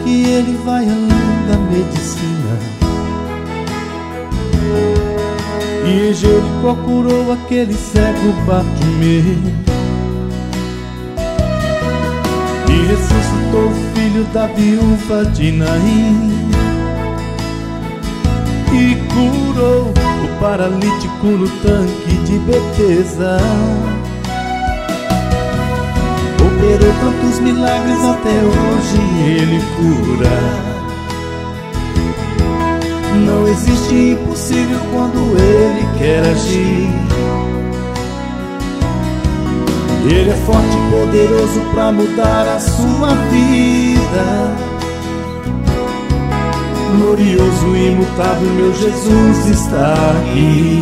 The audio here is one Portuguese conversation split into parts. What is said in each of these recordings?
que ele vai além da medicina. E em Jericó curou aquele cego Bartimeu, e ressuscitou o filho da viúva de Naim, e curou o paralítico no tanque de Betesda. Operou tantos milagres, até hoje ele cura. Não existe impossível quando ele quer agir. Ele é forte e poderoso para mudar a sua vida. Glorioso e imutável, meu Jesus está aqui.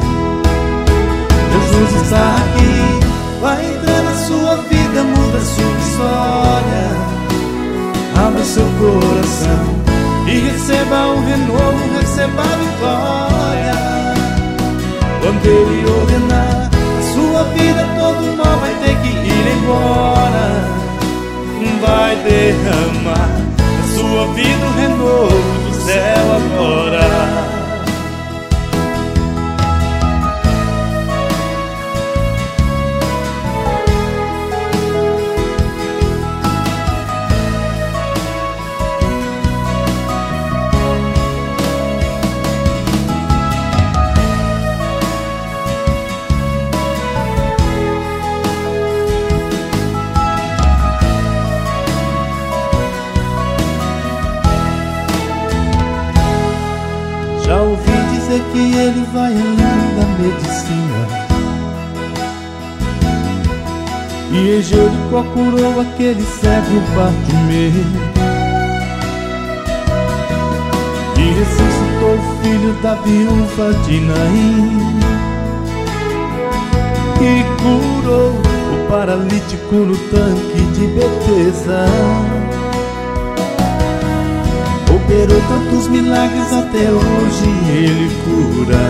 Jesus está aqui. Vai entrar na sua vida, muda a sua história. Abra seu coração e receba o renovo, receba a vitória. Quando ele ordenar a sua vida, todo mal vai ter que ir embora. Vai derramar na sua vida o renovo do céu agora. Já ouvi dizer que ele vai além da medicina. E em Jericó curou aquele cego Bartimeu, e ressuscitou o filho da viúva de Naim, e curou o paralítico no tanque de Betesda. Operou tantos milagres, até hoje ele cura.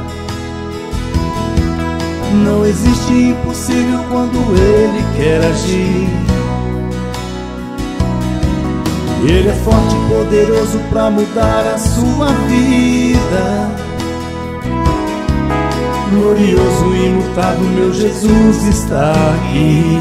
Não existe impossível quando ele quer agir. Ele é forte e poderoso para mudar a sua vida. Glorioso e imutável, meu Jesus está aqui.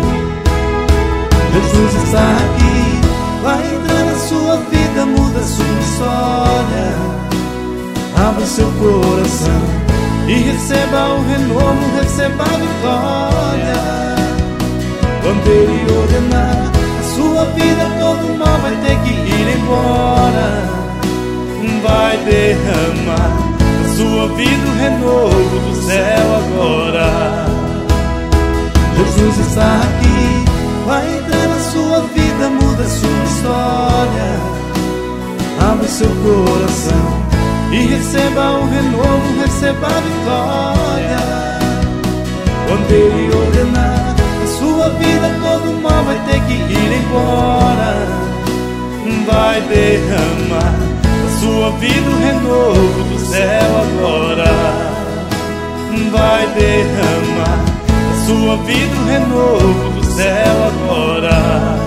Jesus está aqui. Vai entrar na sua vida, muda a sua história. Abra seu coração e receba o renovo, receba a vitória. Quando ele ordenar a sua vida, todo mal vai ter que ir embora. Vai derramar na sua vida o renovo do céu agora. Jesus está aqui. Vai entrar na sua vida, muda a sua história. Abra seu coração e receba o renovo, receba a vitória. Quando ele ordenar a sua vida, todo mal vai ter que ir embora. Vai derramar na sua vida o renovo do céu agora. Vai derramar na sua vida o renovo do céu agora.